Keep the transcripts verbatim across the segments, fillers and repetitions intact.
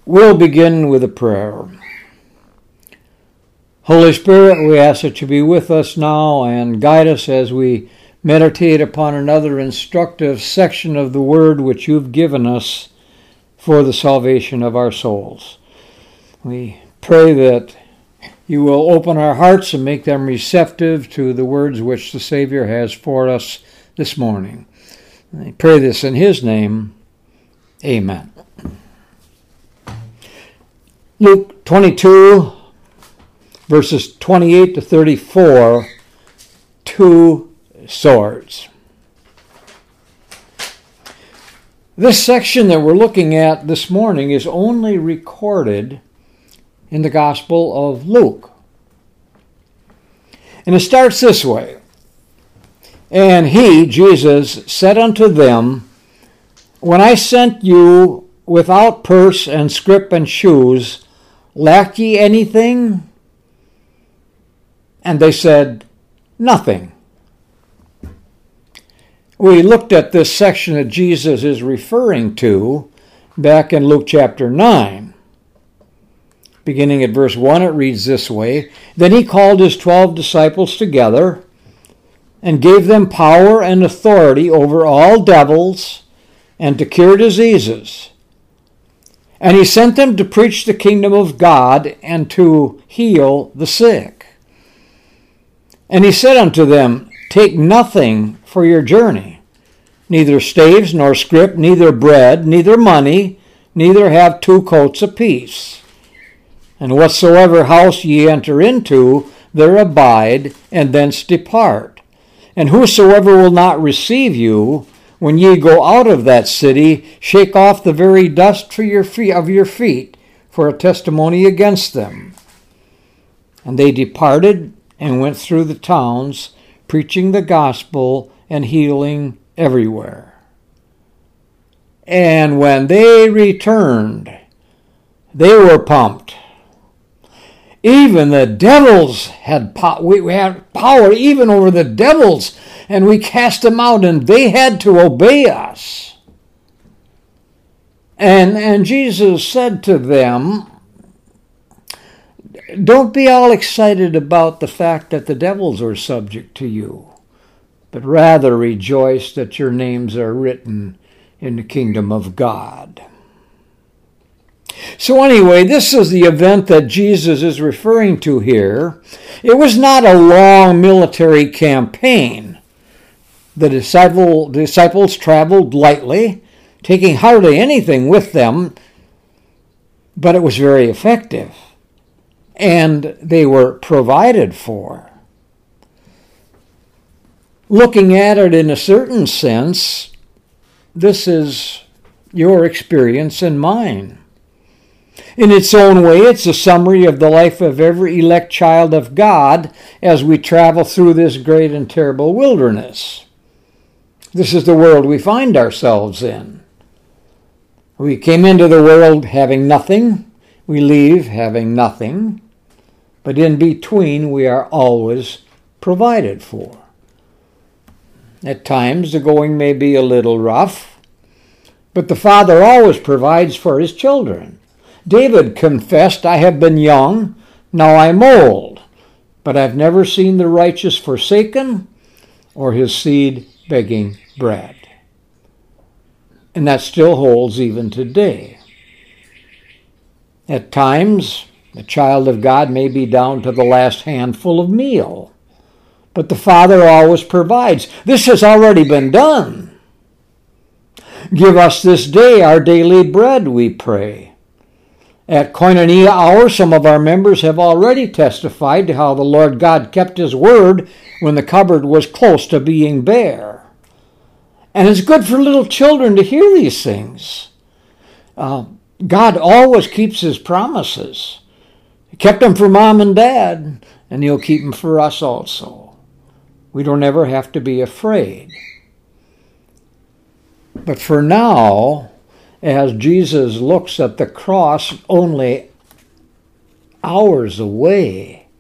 We'll begin with a prayer. Holy Spirit, we ask that you be with us now and guide us as we meditate upon another instructive section of the Word which you've given us for the salvation of our souls. We pray that you will open our hearts and make them receptive to the words which the Savior has for us this morning. I pray this in his name. Amen. Luke twenty-two, verses twenty-eight to thirty-four, two swords. This section that we're looking at this morning is only recorded in the Gospel of Luke. And it starts this way. And he, Jesus, said unto them, When I sent you without purse and scrip and shoes, lack ye anything? And they said, Nothing. We looked at this section that Jesus is referring to back in Luke chapter nine. Beginning at verse one, it reads this way, Then he called his twelve disciples together and gave them power and authority over all devils and to cure diseases. And he sent them to preach the kingdom of God and to heal the sick. And he said unto them, Take nothing for your journey, neither staves nor scrip, neither bread, neither money, neither have two coats apiece. And whatsoever house ye enter into, there abide, and thence depart. And whosoever will not receive you, when ye go out of that city, shake off the very dust for your feet, of your feet for a testimony against them. And they departed and went through the towns, preaching the gospel and healing everywhere. And when they returned, they were pumped. Even the devils had power. We had power even over the devils, and we cast them out, and they had to obey us. And, and Jesus said to them, Don't be all excited about the fact that the devils are subject to you, but rather rejoice that your names are written in the kingdom of God. So anyway, this is the event that Jesus is referring to here. It was not a long military campaign. The disciple, disciples traveled lightly, taking hardly anything with them, but it was very effective, and they were provided for. Looking at it in a certain sense, this is your experience and mine. In its own way, it's a summary of the life of every elect child of God as we travel through this great and terrible wilderness. This is the world we find ourselves in. We came into the world having nothing. We leave having nothing. But in between, we are always provided for. At times, the going may be a little rough, but the Father always provides for his children. David confessed, I have been young, now I am old, but I've never seen the righteous forsaken or his seed begging bread. And that still holds even today. At times, the child of God may be down to the last handful of meal, but the Father always provides. This has already been done. Give us this day our daily bread, we pray. At Koinonia Hour, some of our members have already testified to how the Lord God kept his word when the cupboard was close to being bare. And it's good for little children to hear these things. Uh, God always keeps his promises. He kept them for mom and dad, and he'll keep them for us also. We don't ever have to be afraid. But for now, as Jesus looks at the cross only hours away,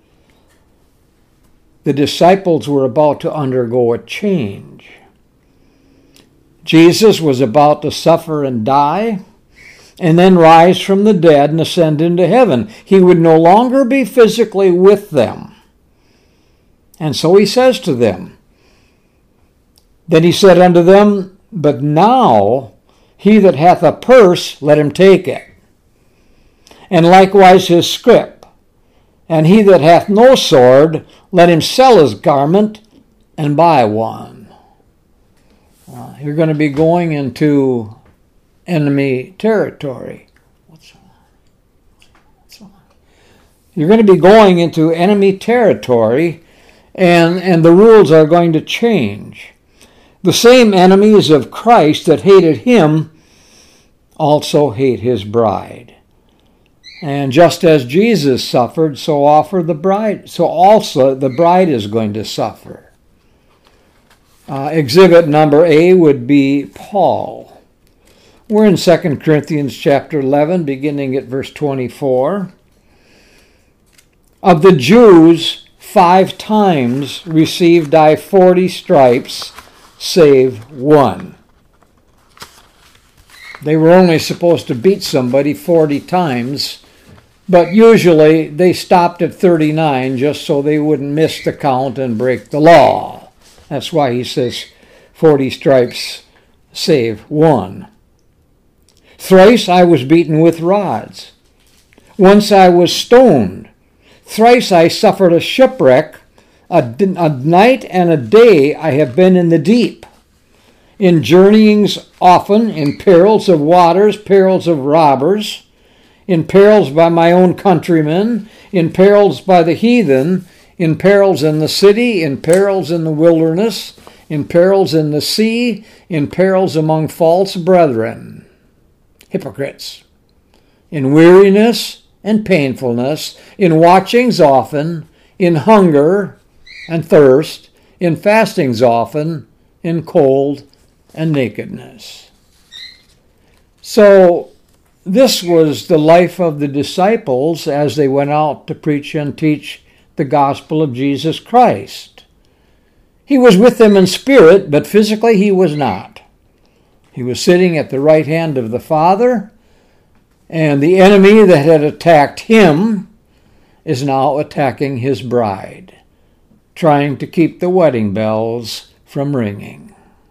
the disciples were about to undergo a change. Jesus was about to suffer and die, and then rise from the dead and ascend into heaven. He would no longer be physically with them. And so he says to them, Then he said unto them, But now he that hath a purse, let him take it, and likewise his scrip. And he that hath no sword, let him sell his garment and buy one. Uh, you're going to be going into enemy territory. What's wrong? What's wrong? You're going to be going into enemy territory, and, and the rules are going to change. The same enemies of Christ that hated him also hate his bride. And just as Jesus suffered, so offer the bride, so also the bride is going to suffer. Uh, exhibit number A would be Paul. We're in Second Corinthians chapter eleven, beginning at verse twenty-four. Of the Jews, five times received I forty stripes, save one. They were only supposed to beat somebody forty times, but usually they stopped at thirty-nine just so they wouldn't miss the count and break the law. That's why he says forty stripes save one. Thrice I was beaten with rods. Once I was stoned. Thrice I suffered a shipwreck. A, a night and a day I have been in the deep. In journeyings often, in perils of waters, perils of robbers, in perils by my own countrymen, in perils by the heathen, in perils in the city, in perils in the wilderness, in perils in the sea, in perils among false brethren, hypocrites, in weariness and painfulness, in watchings often, in hunger and thirst, in fastings often, in cold and nakedness. So this was the life of the disciples as they went out to preach and teach the gospel of Jesus Christ. He was with them in spirit, but physically he was not. He was sitting at the right hand of the Father, and the enemy that had attacked him is now attacking his bride, trying to keep the wedding bells from ringing.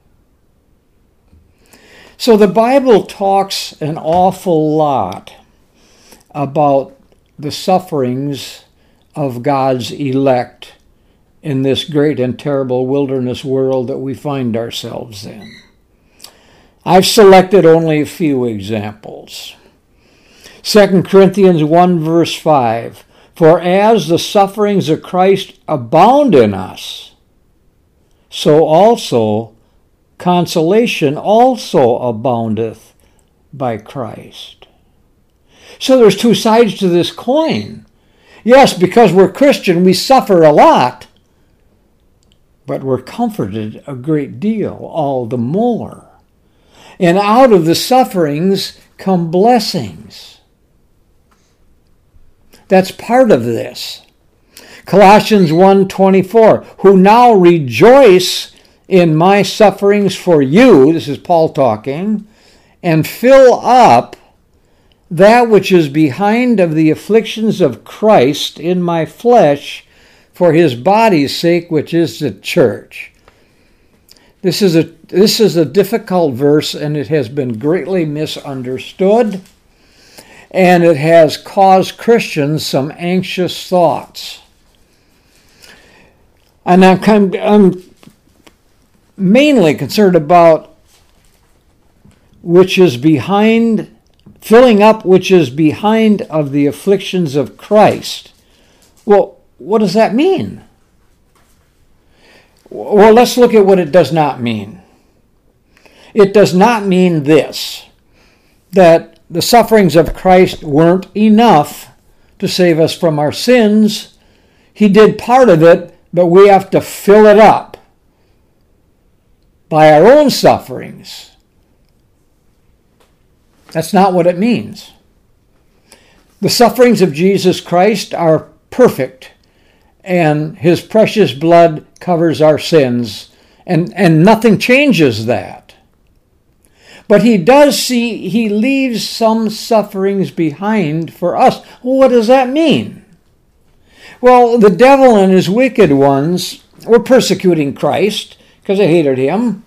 So the Bible talks an awful lot about the sufferings of God's elect in this great and terrible wilderness world that we find ourselves in. I've selected only a few examples. Second Corinthians one verse five, For as the sufferings of Christ abound in us, so also consolation also aboundeth by Christ. So there's two sides to this coin. Yes, because we're Christian, we suffer a lot, but we're comforted a great deal, all the more. And out of the sufferings come blessings. That's part of this. Colossians one twenty-four, who now rejoice in my sufferings for you, this is Paul talking, and fill up that which is behind of the afflictions of Christ in my flesh for his body's sake, which is the church. This is a this is a difficult verse, and it has been greatly misunderstood, and it has caused Christians some anxious thoughts. And I'm, kind of, I'm mainly concerned about which is behind filling up which is behind of the afflictions of Christ. Well, what does that mean? Well, let's look at what it does not mean. It does not mean this, that the sufferings of Christ weren't enough to save us from our sins. He did part of it, but we have to fill it up by our own sufferings. That's not what it means. The sufferings of Jesus Christ are perfect, and his precious blood covers our sins, and, and nothing changes that. But he does see, he leaves some sufferings behind for us. Well, what does that mean? Well, the devil and his wicked ones were persecuting Christ because they hated him.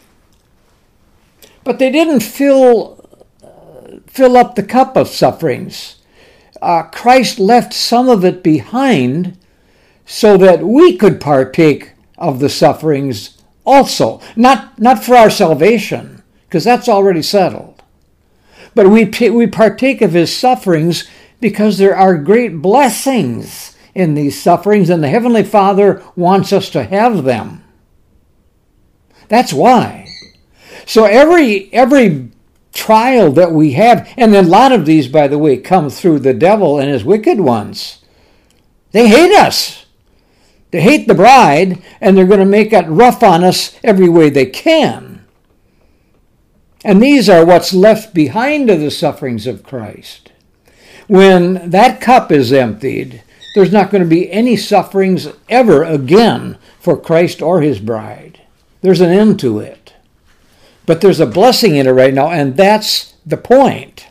But they didn't fill, uh, fill up the cup of sufferings. Uh, Christ left some of it behind so that we could partake of the sufferings also. Not, not for our salvation, because that's already settled. But we, we partake of his sufferings because there are great blessings in these sufferings, and the Heavenly Father wants us to have them. That's why. So every every trial that we have, and a lot of these, by the way, come through the devil and his wicked ones. They hate us. They hate the bride, and they're going to make it rough on us every way they can. And these are what's left behind of the sufferings of Christ. When that cup is emptied, there's not going to be any sufferings ever again for Christ or his bride. There's an end to it. But there's a blessing in it right now, and that's the point.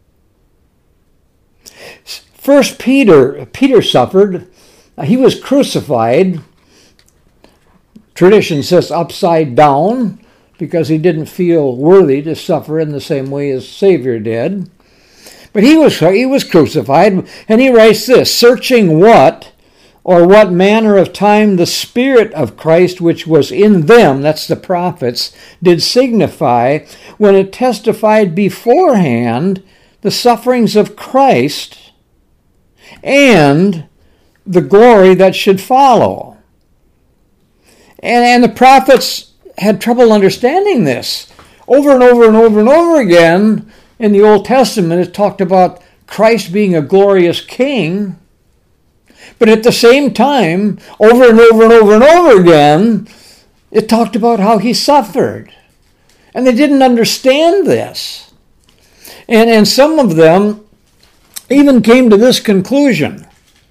First Peter, Peter suffered. He was crucified. Tradition says upside down, because he didn't feel worthy to suffer in the same way as Savior did. But he was he was crucified, and he writes this, searching what or what manner of time the Spirit of Christ which was in them, that's the prophets, did signify when it testified beforehand the sufferings of Christ and the glory that should follow. And, and the prophets had trouble understanding this. Over and over and over and over again in the Old Testament, it talked about Christ being a glorious king. But at the same time, over and over and over and over again, it talked about how he suffered. And they didn't understand this. And, and some of them even came to this conclusion.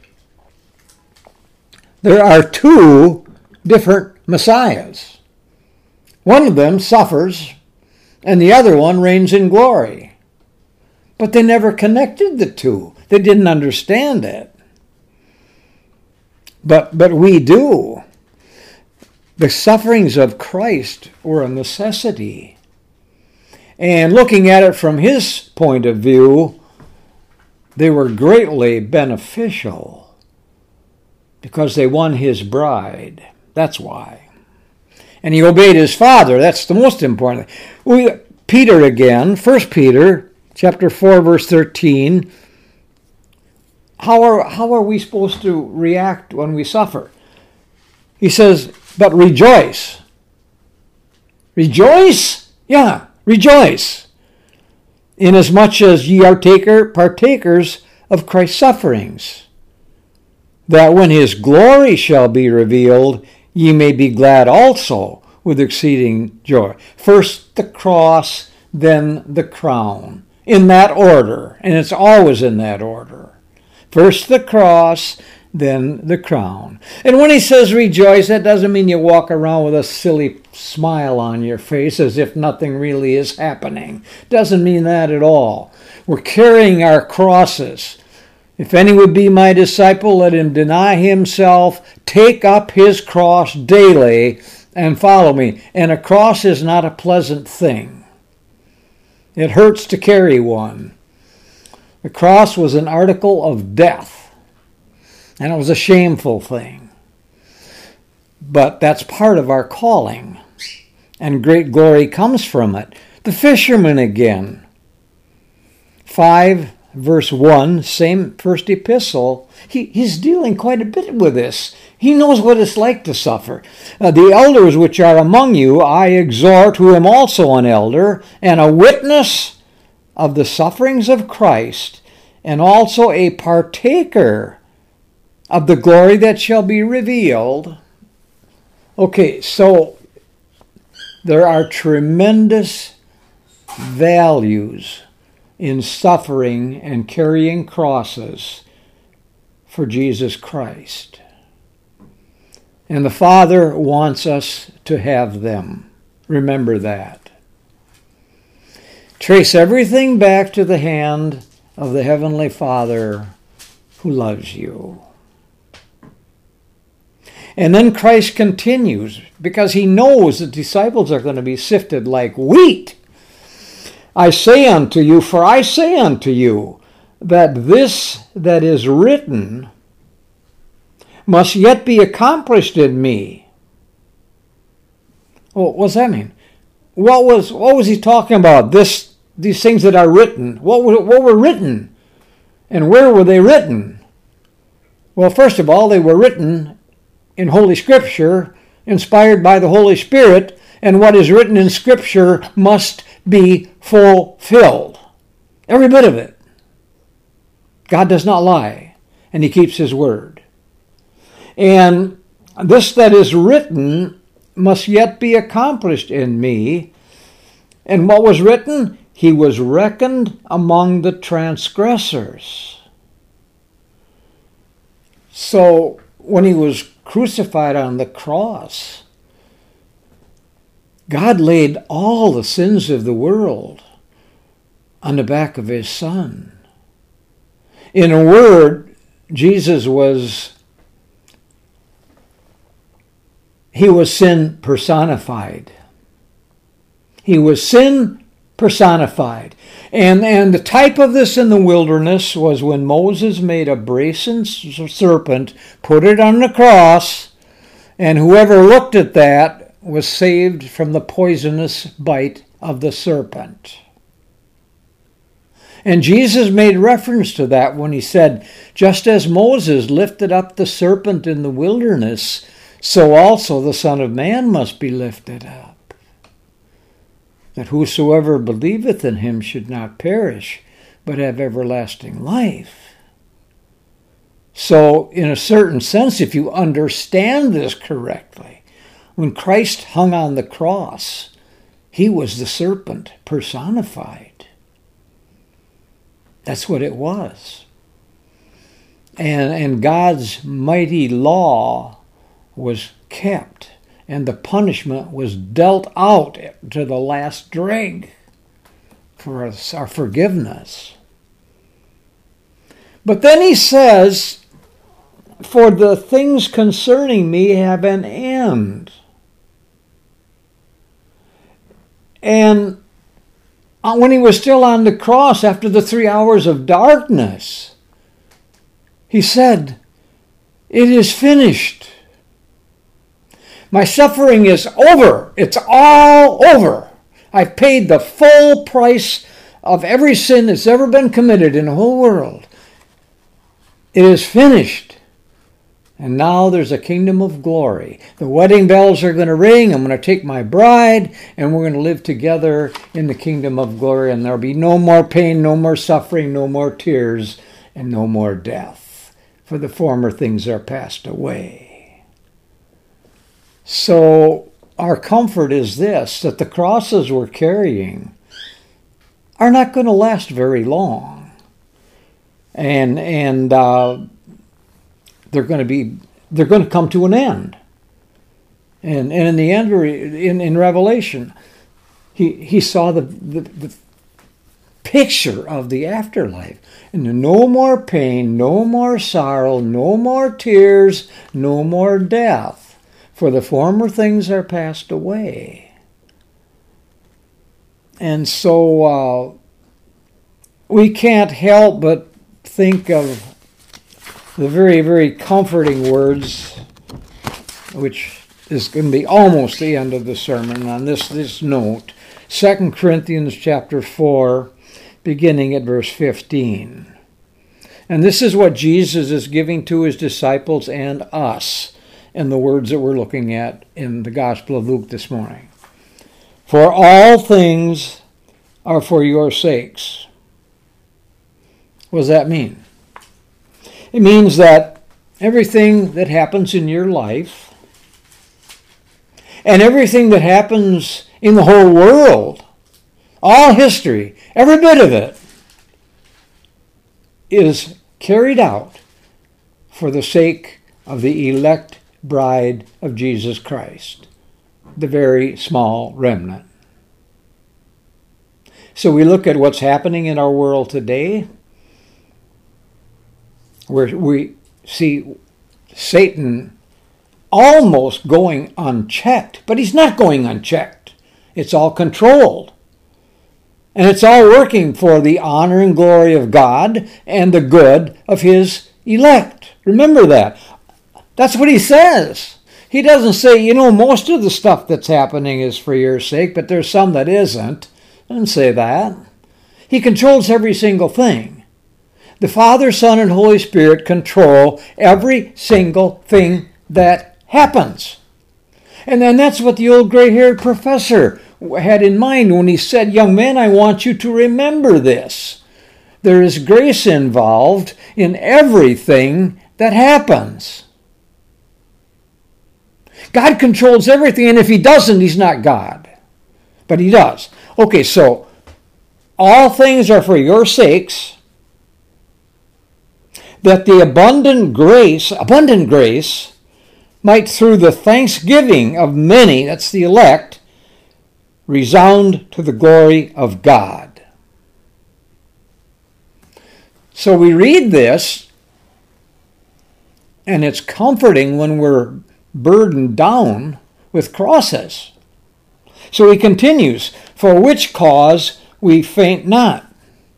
There are two different Messiahs. One of them suffers, and the other one reigns in glory. But they never connected the two. They didn't understand it. But, but we do. The sufferings of Christ were a necessity. And looking at it from his point of view, they were greatly beneficial because they won his bride. That's why. And he obeyed his Father. That's the most important thing. We, Peter again, First Peter chapter four, verse thirteen. How are, how are we supposed to react when we suffer? He says, but rejoice. Rejoice? Yeah, rejoice. Inasmuch as ye are taker, partakers of Christ's sufferings, that when his glory shall be revealed, ye may be glad also with exceeding joy. First the cross, then the crown. In that order, and it's always in that order. First the cross, then the crown. And when he says rejoice, that doesn't mean you walk around with a silly smile on your face as if nothing really is happening. Doesn't mean that at all. We're carrying our crosses. If any would be my disciple, let him deny himself, take up his cross daily, and follow me. And a cross is not a pleasant thing. It hurts to carry one. The cross was an article of death, and it was a shameful thing. But that's part of our calling, and great glory comes from it. The fisherman again. five, verse one, same first epistle. He, he's dealing quite a bit with this. He knows what it's like to suffer. Uh, the elders which are among you, I exhort, who am also an elder, and a witness of the sufferings of Christ, and also a partaker of the glory that shall be revealed. Okay, so there are tremendous values in suffering and carrying crosses for Jesus Christ. And the Father wants us to have them. Remember that. trace everything back to the hand of the Heavenly Father who loves you. And then Christ continues, because he knows the disciples are going to be sifted like wheat. I say unto you, for I say unto you, that this that is written must yet be accomplished in me. Well, what does that mean? What was what was he talking about? This these things that are written. What were, what were written? And where were they written? Well, first of all, they were written in Holy Scripture, inspired by the Holy Spirit, and what is written in Scripture must be fulfilled. Every bit of it. God does not lie, and he keeps his word. And this that is written must yet be accomplished in me. And what was written? He was reckoned among the transgressors. So when he was crucified on the cross, God laid all the sins of the world on the back of his Son. In a word, Jesus was, he was sin personified. He was sin personified. And, and the type of this in the wilderness was when Moses made a brazen serpent, put it on the cross, and whoever looked at that was saved from the poisonous bite of the serpent. And Jesus made reference to that when he said, just as Moses lifted up the serpent in the wilderness, so also the Son of Man must be lifted up, that whosoever believeth in him should not perish, but have everlasting life. So, in a certain sense, if you understand this correctly, when Christ hung on the cross, he was the serpent personified. That's what it was. And, and God's mighty law was kept, and the punishment was dealt out to the last dreg for us, our forgiveness. But then he says, for the things concerning me have an end. And when he was still on the cross after the three hours of darkness, he said, it is finished. My suffering is over. It's all over. I've paid the full price of every sin that's ever been committed in the whole world. It is finished. And now there's a kingdom of glory. The wedding bells are going to ring. I'm going to take my bride, and we're going to live together in the kingdom of glory. And there'll be no more pain, no more suffering, no more tears, and no more death. For the former things are passed away. So our comfort is this, that the crosses we're carrying are not going to last very long. And, and, uh, They're going to be, they're going to come to an end. And, and in the end, in, in Revelation, he, he saw the, the, the picture of the afterlife. And no more pain, no more sorrow, no more tears, no more death. For the former things are passed away. And so uh, we can't help but think of the very, very comforting words, which is going to be almost the end of the sermon on this, this note. Second Corinthians chapter four, beginning at verse fifteen. And this is what Jesus is giving to his disciples and us in the words that we're looking at in the Gospel of Luke this morning. For all things are for your sakes. What does that mean? It means that everything that happens in your life and everything that happens in the whole world, all history, every bit of it, is carried out for the sake of the elect bride of Jesus Christ, the very small remnant. So we look at what's happening in our world today, where we see Satan almost going unchecked, but he's not going unchecked. It's all controlled. And it's all working for the honor and glory of God and the good of his elect. Remember that. That's what he says. He doesn't say, you know, most of the stuff that's happening is for your sake, but there's some that isn't. He doesn't say that. He controls every single thing. The Father, Son, and Holy Spirit control every single thing that happens. And then that's what the old gray-haired professor had in mind when he said, young man, I want you to remember this. There is grace involved in everything that happens. God controls everything, and if he doesn't, he's not God. But he does. Okay, so all things are for your sakes, that the abundant grace, abundant grace, might through the thanksgiving of many, that's the elect, resound to the glory of God. So we read this, and it's comforting when we're burdened down with crosses. So he continues, for which cause we faint not.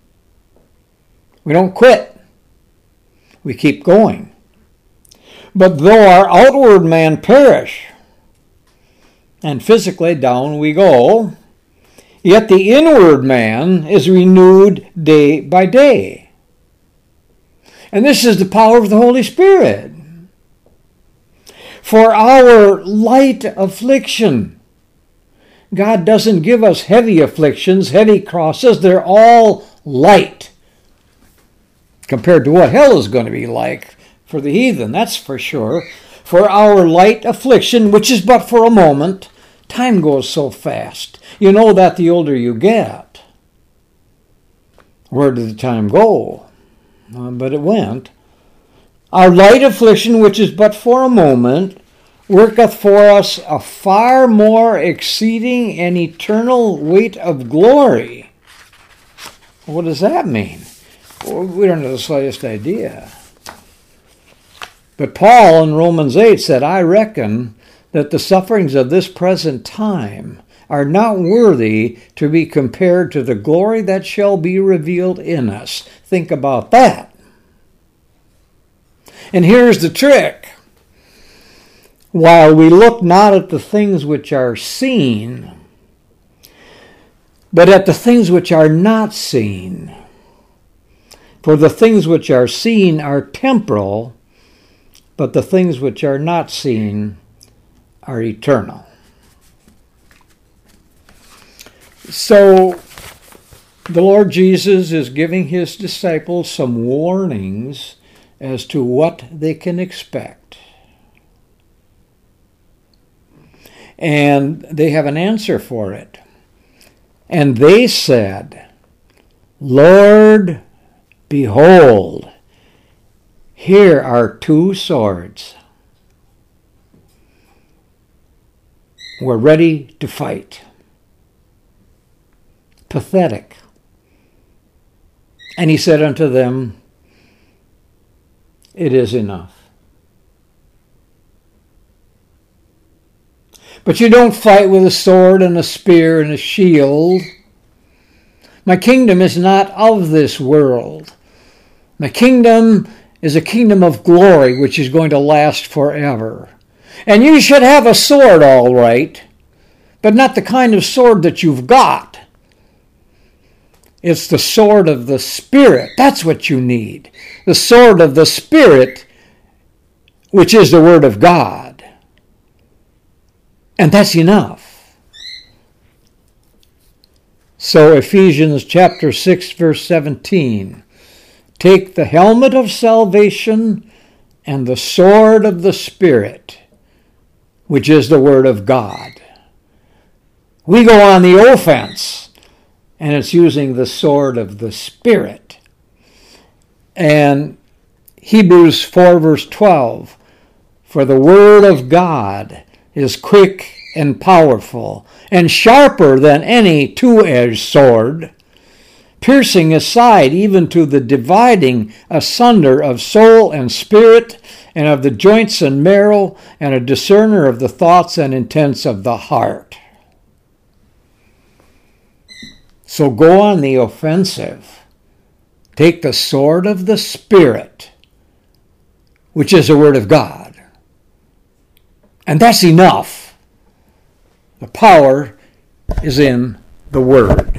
We don't quit. We keep going. But though our outward man perish, and physically down we go, yet the inward man is renewed day by day. And this is the power of the Holy Spirit. For our light affliction, God doesn't give us heavy afflictions, heavy crosses. They're all light compared to what hell is going to be like for the heathen, that's for sure. For our light affliction, which is but for a moment, time goes so fast. You know that the older you get. Where did the time go? Uh, but it went. Our light affliction, which is but for a moment, worketh for us a far more exceeding and eternal weight of glory. What does that mean? Well, we don't have the slightest idea. But Paul in Romans eight said, I reckon that the sufferings of this present time are not worthy to be compared to the glory that shall be revealed in us. Think about that. And here's the trick. While we look not at the things which are seen, but at the things which are not seen. For the things which are seen are temporal, but the things which are not seen are eternal. So the Lord Jesus is giving his disciples some warnings as to what they can expect. And they have an answer for it. And they said, Lord, behold, here are two swords. We're ready to fight. Pathetic. And he said unto them, it is enough. But you don't fight with a sword and a spear and a shield. My kingdom is not of this world. My kingdom is a kingdom of glory which is going to last forever. And you should have a sword, all right, but not the kind of sword that you've got. It's the sword of the Spirit. That's what you need. The sword of the Spirit, which is the Word of God. And that's enough. So Ephesians chapter six, verse seventeen. Take the helmet of salvation and the sword of the Spirit, which is the Word of God. We go on the offense, and it's using the sword of the Spirit. And Hebrews four, verse twelve, for the Word of God is quick and powerful, and sharper than any two-edged sword, piercing aside even to the dividing asunder of soul and spirit, and of the joints and marrow, and a discerner of the thoughts and intents of the heart. So go on the offensive. Take the sword of the Spirit, which is the Word of God. And that's enough. The power is in the Word.